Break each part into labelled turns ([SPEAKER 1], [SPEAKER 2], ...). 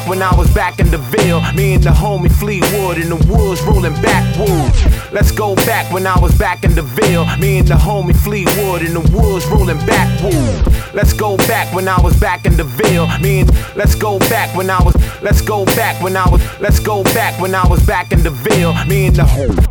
[SPEAKER 1] back when I was back in the Ville. Me and the homie Fleetwood in the woods rolling backwoods. Let's go back when I was back in the Ville. Me and the homie Fleetwood in the woods rolling backwoods. Let's go back when I was back in the Ville. Let's go back when I was back when I was back in the Ville. Me and the homie.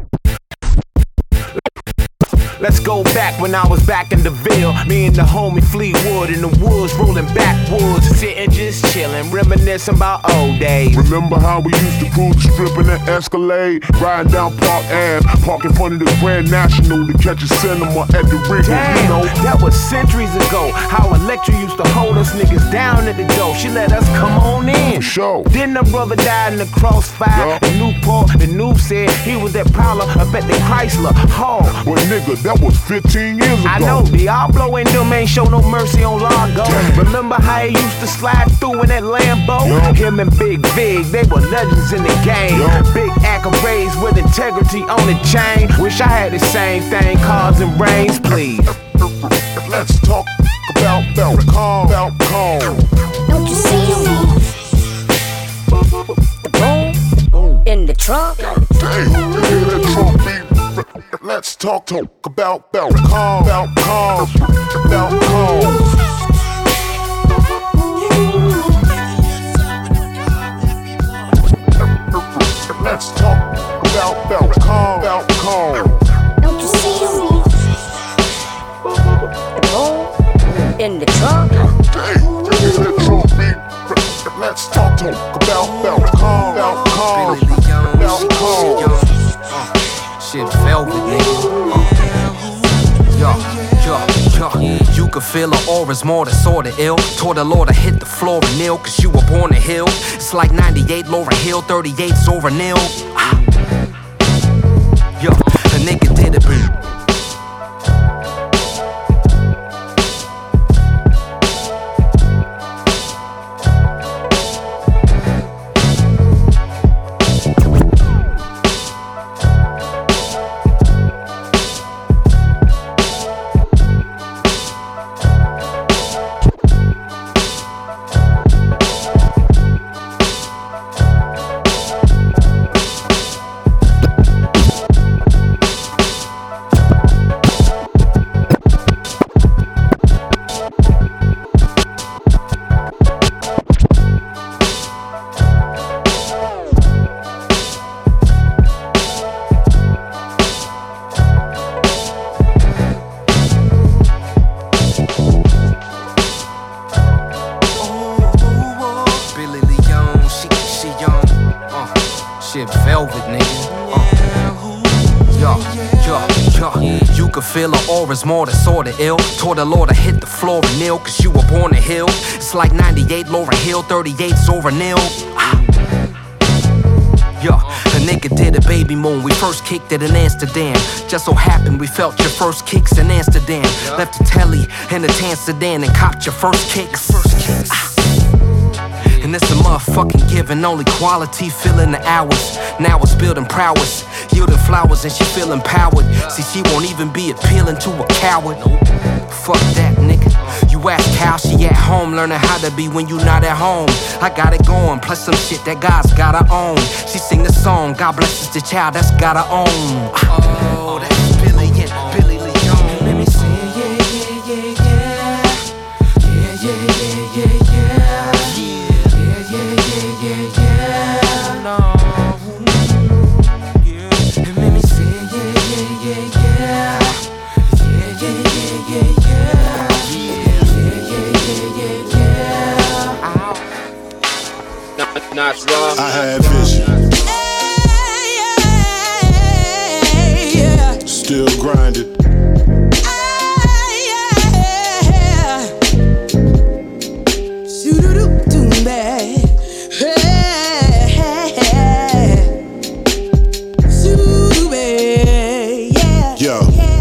[SPEAKER 1] Let's go back when I was back in the Ville. Me and the homie Fleetwood in the woods rolling backwoods. Sitting just chillin', reminiscing about old days.
[SPEAKER 2] Remember how we used to cruise the strip in that Escalade? Riding down Park Ave, park in front of the Grand National to catch a cinema at the Regal.
[SPEAKER 1] Damn,
[SPEAKER 2] you know?
[SPEAKER 1] That was centuries ago. How Electra used to hold us niggas down at the door. She let us come on in.
[SPEAKER 2] For sure.
[SPEAKER 1] Then the brother died in the crossfire. In Newport, the news said he was that prowler up at the Chrysler Hall.
[SPEAKER 2] Well, nigga, that was 15 years ago.
[SPEAKER 1] I know, Diablo and them ain't show no mercy on Largo. Remember how he used to slide through in that Lambo? Him and Big Vig, they were legends in the game. Big accolades with integrity on the chain. Wish I had the same thing, cars and brains, please.
[SPEAKER 2] Let's talk about Belcom.
[SPEAKER 3] Don't you see the boom in the trunk?
[SPEAKER 2] Damn, you hear that trunk beat? Let's talk about Belcom. Let's talk about Belcom.
[SPEAKER 3] Don't you see the boom in the trunk?
[SPEAKER 2] Hey, you hear that trunk beat? Let's talk about Belcom.
[SPEAKER 4] Shit velvet, nigga. You can feel her aura's more than sorta ill. Toward the Lord, I hit the floor and kneel, cause you were born to heal. It's like 98 Laura Hill, 38 Zora Neal. Yo, the nigga did it. You can feel her aura's more than sorta ill. Toward the Lord, I hit the floor and kneel, cause you were born to heal. It's like 98 Laura Hill, 38 Zora Neal. Yo, the nigga did a baby moon. We first kicked it in Amsterdam. Just so happened we felt your first kicks in Amsterdam. Left the telly in the tan sedan and copped your first kicks. And it's a motherfucking given, only quality filling the hours. Now it's building prowess, yielding flowers and she feel empowered. See, she won't even be appealing to a coward. Fuck that, nigga. You ask how she at home, learning how to be when you not at home. I got it going, plus some shit that God's gotta own. She sing the song, God blesses the child that's gotta own. Oh, that's Billy and Billy Leon. Let me sing,
[SPEAKER 5] I had vision. Still grinding. Yo,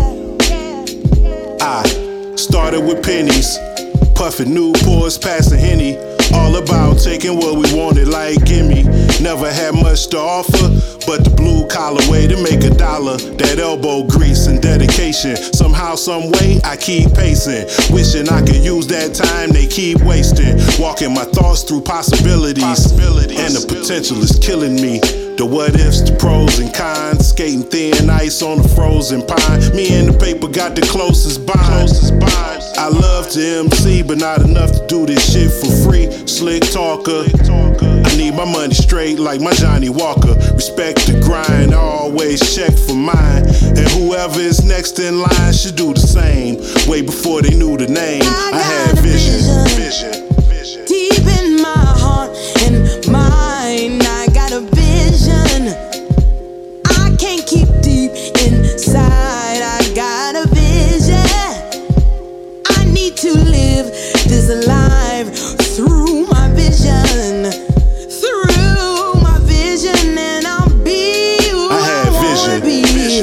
[SPEAKER 5] I started with pennies, puffing Newports, passing Henny. All about taking what we wanted, like gimme. Never had much to offer, But the blue collar way to make $1, that elbow grease and dedication. Somehow, some way, I keep pacing. Wishing I could use that time they keep wasting. Walking my thoughts through possibilities. And the potential is killing me. The what ifs, the pros and cons. Skating thin ice on the frozen pine. Me and the paper got the closest bond. I love to MC, but not enough to do this shit for free. Slick talker. I need my money straight like my Johnny Walker. Respect the grind, I always check for mine. And whoever is next in line should do the same. Way before they knew the name, I had vision.
[SPEAKER 6] Deep in my heart and mind, I got a vision. I can't keep deep inside, I got a vision. I need to live this life through my vision. Through my vision, and I'll be who I wanna be.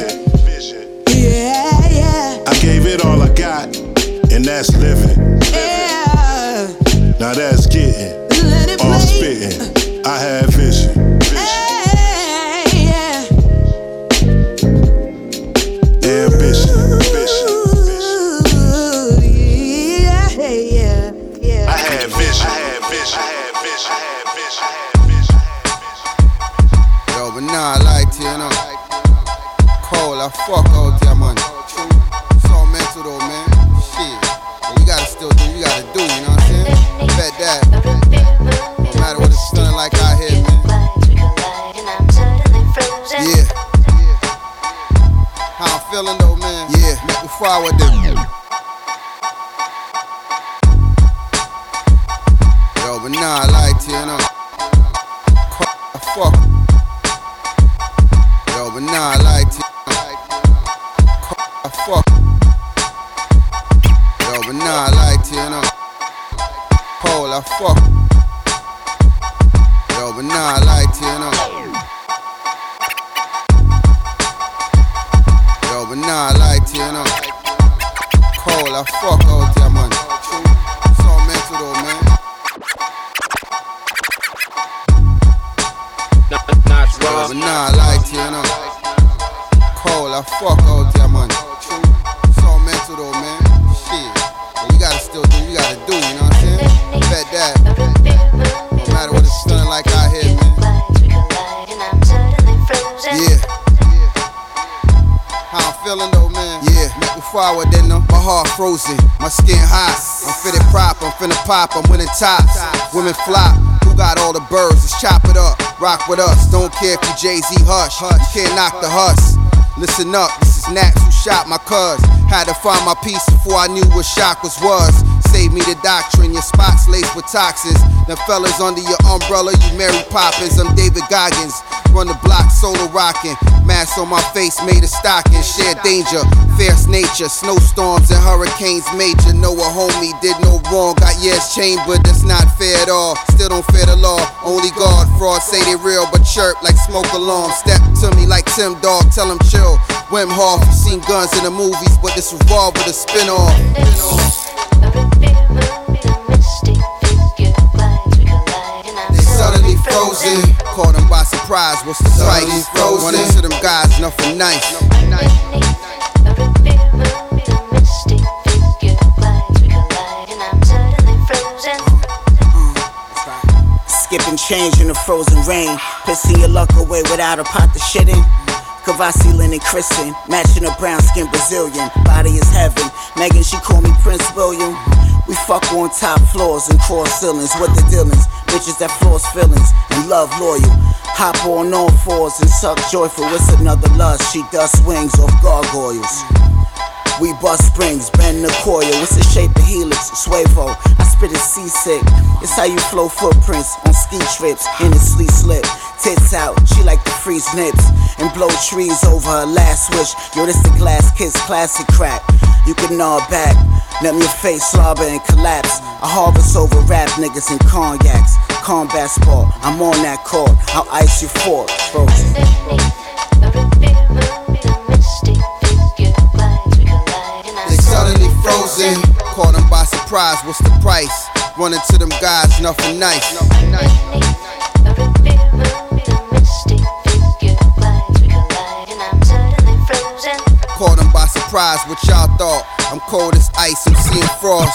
[SPEAKER 6] Yeah, yeah.
[SPEAKER 5] I gave it all I got, and that's living.
[SPEAKER 6] Yeah.
[SPEAKER 5] Now that's getting all spitting. I had vision.
[SPEAKER 6] Yeah.
[SPEAKER 5] Ambition.
[SPEAKER 6] Yeah.
[SPEAKER 5] I had vision.
[SPEAKER 7] Yo, but nah, I like to, you know. Cole, I fuck out there, man. It's all mental though, man. Shit. But we gotta still do what we gotta do, you know what I'm saying? Bet that. No matter what it's feeling like out here, man. Yeah. How I'm feeling though, man. Yeah, make me forward them. Yo, but nah, I like to, you know. I fuck. Yo, but nah, I like to. I fuck. Yo, but nah, I like to, you know. Cole, I fuck. Yo, but nah, I like to, you know. Yo, but nah, I like to, you know. Cole, I fuck out there, man. It's all mental though, man. Yo, but nah, I like to, you know. Cole, I fuck out there, man. It's all mental though, man. Shit. But we gotta still do what we gotta do, you know what I'm saying? Bet that. No matter what it's feeling like out here, man. Yeah. How I'm feeling though, man. Yeah. Make me forward then, my heart frozen, my skin hot. I'm fitted prop, I'm finna pop, I'm winning tops. Women flop. Who got all the birds? Let's chop it up. Rock with us. Don't care if you Jay-Z hush. You can't knock the huss. Listen up, this is Naps who shot my cuz. Had to find my peace before I knew what chakras was. Save me the doctrine, your spots laced with toxins. Them fellas under your umbrella, you Mary Poppins. I'm David Goggins, run the block solo rockin'. Mask on my face made of stocking. Share danger, fierce nature. Snowstorms and hurricanes major. Know a homie did no wrong. Got years chambered, that's not fair at all. Still don't fear the law, only God. Frauds say they real but chirp like smoke alarm. Step to me like Tim Dog, tell him chill. Wim Hof, you seen guns in the movies, but this revolver the spin-off. They suddenly frozen, caught them by surprise. What's the price? Run into them guys, nothing nice.
[SPEAKER 8] Skipping change in the frozen rain, pissing your luck away without a pot to shit in. Kavasi linen Christian, matching a brown skin Brazilian. Body is heaven. Megan, she call me Prince William. We fuck on top floors and cross ceilings. What the dealings? Bitches that floors feelings and love loyal. Hop on all fours and suck joyful. It's another lust. She does swings off gargoyles. We bust springs, bend the coil. It's the shape of helix, suevo. I spit it seasick. It's how you flow footprints on ski trips in a sleep slip. Tits out, she like to freeze nips and blow trees over her last wish. Yo, this the Glass Kiss classic crack. You can nod back, let your face slobber and collapse. I harvest over rap niggas and cognacs. Combat sport, I'm on that court. I'll ice you for frozen.
[SPEAKER 7] They suddenly frozen, caught them by surprise. What's the price? Running to them guys, nothing nice. surprised what y'all thought. I'm cold as ice, I'm seeing frost.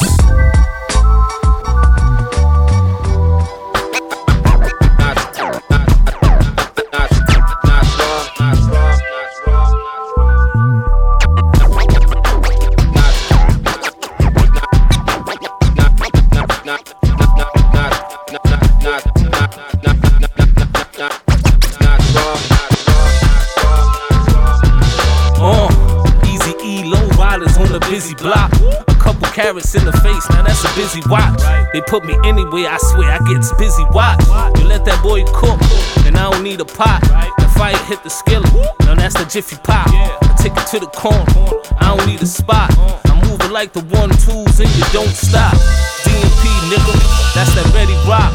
[SPEAKER 9] Busy block, a couple carrots in the face, now that's a busy watch. They put me anywhere, I swear I get busy watch. You let that boy cook, then I don't need a pot. The fire hit the skillet, now that's the Jiffy Pop. I take it to the corner, I don't need a spot. I'm moving like the 1-2s and you don't stop. DMP nigga, that's that Ready Rock.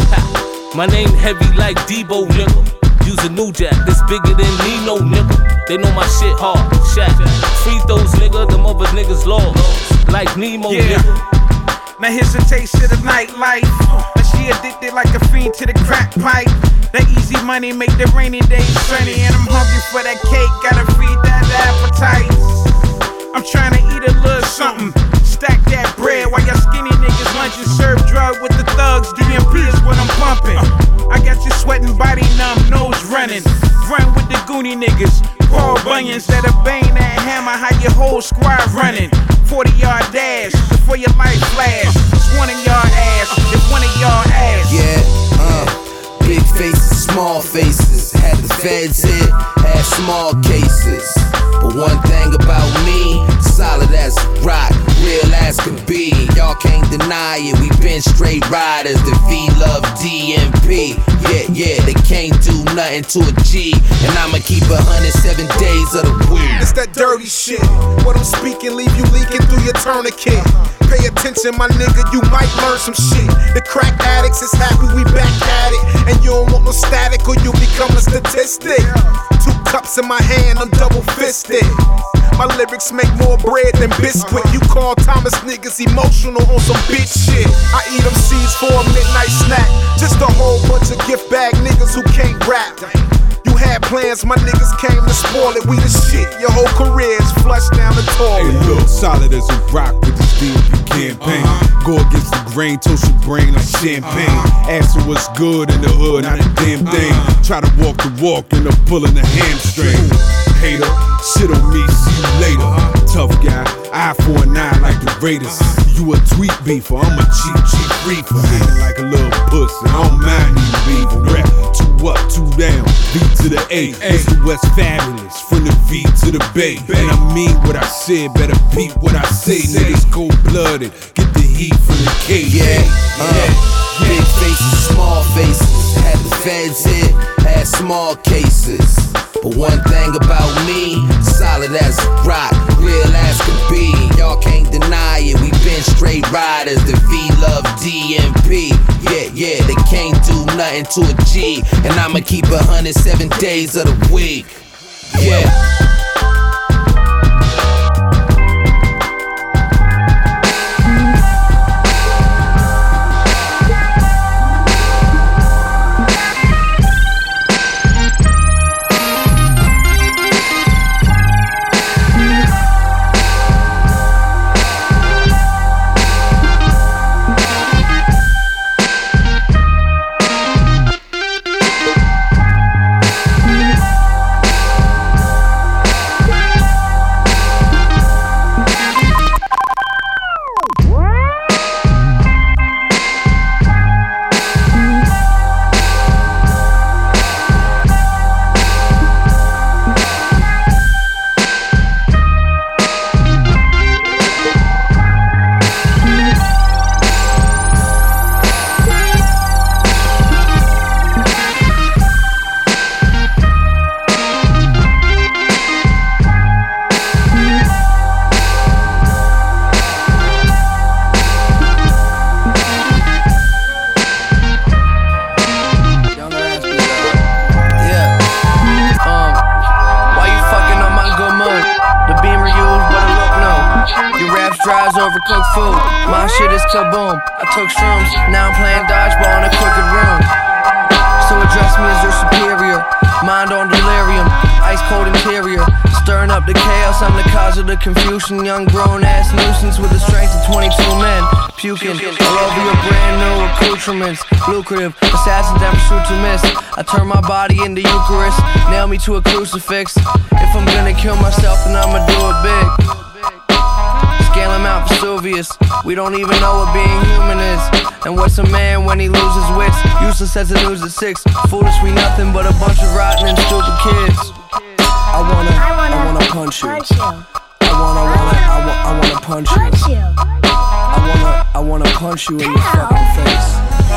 [SPEAKER 9] My name heavy like Debo nigga. Use a new jack, this bigger than Nino, nigga. They know my shit hard, Shaq. Free throws, nigga, them other niggas lost. Like Nemo, nigga.
[SPEAKER 10] Now here's a taste of the nightlife. Now she addicted like a fiend to the crack pipe. That easy money make the rainy days sunny. And I'm hungry for that cake, gotta feed that appetite. I'm trying to eat a little something. Stack that bread while y'all skinny niggas lunching. Serve drug with the thugs, DMP is what I'm pumping. I got you sweating, body numb, nose running. Run with the Goonie niggas, Paul Bunyans that'll bang that hammer, how your whole squad running. 40-yard dash, before your life flash. It's one of y'all ass, it's one of y'all ass.
[SPEAKER 11] Yeah, big faces, small faces. Had the feds hit, had small cases. But one thing about me, solid as rock, real as can be. Y'all can't deny it, we been straight riders. The V-Love DMP. Yeah, they can't do nothing to a G. And I'ma keep 107 days of the week.
[SPEAKER 12] It's that dirty shit. What I'm speaking, leave you leaking through your tourniquet. Pay attention, my nigga, you might learn some shit. The crack addicts is happy we back at it. And you don't want no static or you become a statistic. 2 cups in my hand, I'm double fisted. My lyrics make more bread than biscuit. You call Thomas niggas emotional on some bitch shit. I eat them seeds for a midnight snack. Just a whole bunch of gift bag niggas who can't rap. You had plans, my niggas came to spoil it. We the shit, your whole career is flushed down the toilet.
[SPEAKER 13] Hey look, solid as a rock with this DMP campaign. Go against the grain, toast your brain like champagne. Asking what's good in the hood, not a damn thing. Try to walk the walk and I'm pulling the hamstring. Hater, shit on me, see you later. Tough guy, eye for an eye like the Raiders. You a tweet beefer, I'm a cheap reefer. Acting like a little pussy, I don't mind you beefing. Rap 2 up, 2 down, V to the A. It's the West Fabulous, from the V to the Bay. And I mean what I said, better peep what I say. Niggas cold-blooded, get the heat from the K.
[SPEAKER 11] Big faces, small faces. Had the feds hit, had small cases. But one thing about me, solid as rock, real as can be. Y'all can't deny it, we been straight riders. The V-Love DMP. Yeah, they can't do nothing to a G. And I'ma keep 107 days of the week. Yeah.
[SPEAKER 14] Overcooked food, my shit is kaboom. I took shrooms, now I'm playing dodgeball in a crooked room. So address me as your superior, mind on delirium. I ice cold interior. Stirring up the chaos, I'm the cause of the confusion. Young grown ass nuisance with the strength of 22 men. Puking all over your brand new accoutrements. Lucrative assassins that pursue to miss. I turn my body into Eucharist, nail me to a crucifix. If I'm gonna kill myself, then I'ma do it big. Scale Mount Vesuvius. We don't even know what being human is. And what's a man when he loses wits? Useless as the news at 6. Foolish, we nothing but a bunch of rotten and stupid kids. I wanna punch you. I wanna punch you. I wanna punch you in your fucking face.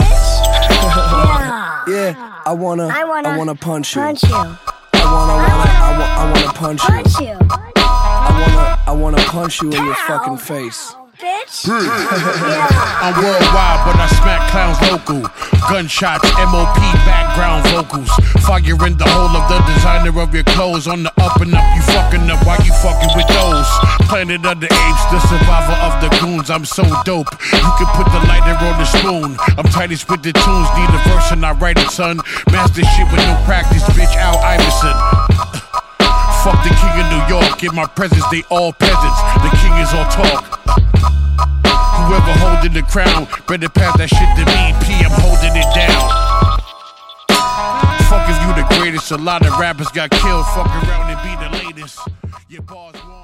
[SPEAKER 14] Yeah, I wanna punch you. I wanna punch you. I wanna punch you in your fucking face.
[SPEAKER 15] I'm worldwide, but I smack clowns local. Gunshots, MOP, background vocals. Fire in the hole of the designer of your clothes. On the up and up, you fucking up while you fucking with those. Planet of the apes, the survivor of the goons. I'm so dope, you can put the lighter on the spoon. I'm tightest with the tunes, need a verse and I write it, son. Master shit with no practice, bitch, Al Iverson. Fuck the king of New York, in my presence they all peasants. The king is all talk. Whoever holding the crown, better pass that shit to me. P, I'm holding it down. Fuck if you the greatest, a lot of rappers got killed. Fuck around and be the latest. Your bars